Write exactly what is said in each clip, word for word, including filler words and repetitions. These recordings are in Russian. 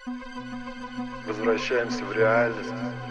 Возвращаемся в реальность.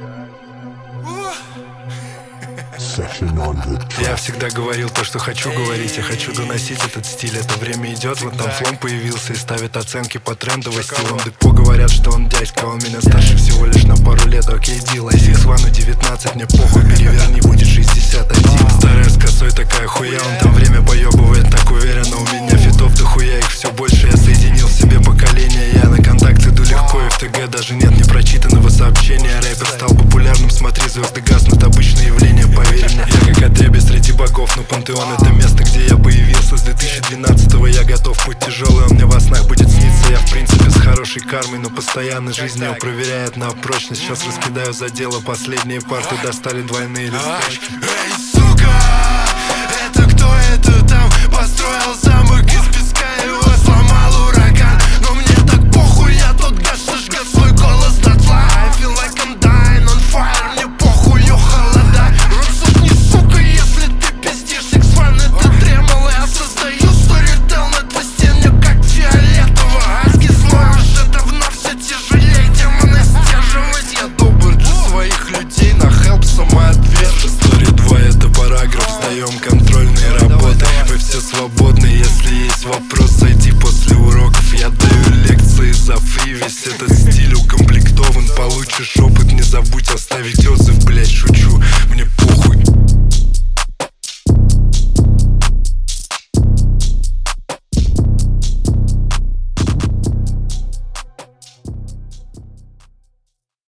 Я всегда говорил то, что хочу говорить. Я хочу доносить этот стиль. Это время идет, вот там флом появился и ставит оценки по трендовости. Он депо говорят, что он дядька, он меня старше всего лишь на пару лет. Окей, дил, ай сикс ван девятнадцать, мне похуй, переверни, будет шестьдесят один. Старая с косой такая хуя, он там время поебывает так уверенно. У меня фитов дохуя, их все больше. Я соединил в себе поколение. Я на контакт иду легко, и в ТГ даже нет непрочитанного сообщения. Рэпер стал популярным, смотри, звезды гаснут, обычное явление, поверь мне. Я как отребье среди богов, но пантеон — это место, где я появился. С две тысячи двенадцатого я готов, путь тяжелый, он мне во снах будет сниться. Я в принципе с хорошей кармой, но постоянно жизнь ее проверяет на прочность. Сейчас раскидаю за дело, последние парты достали двойные листочки. Эй, сука, это кто это там построил замок из песка, его сломал ураган. Но мне так похуй, я тут гашу, жгет свой голос дотла. I feel like I'm dying on fire, мне похую холода. Русов не сука, если ты пиздишь, икс ван это дремало. Я создаю сторител на твой стене, как фиолетово. Аски слой уже давно все тяжелее, демоны стерживать. Я добр для своих людей, на хелп самоответ. История два — это параграф, сдаем контрольные работы. Вы все свободны, если есть вопрос, зайди после уроков. Я даю лекции за фри, весь этот стиль укомплектован. Получишь опыт, не забудь оставить отзыв, блять, шучу.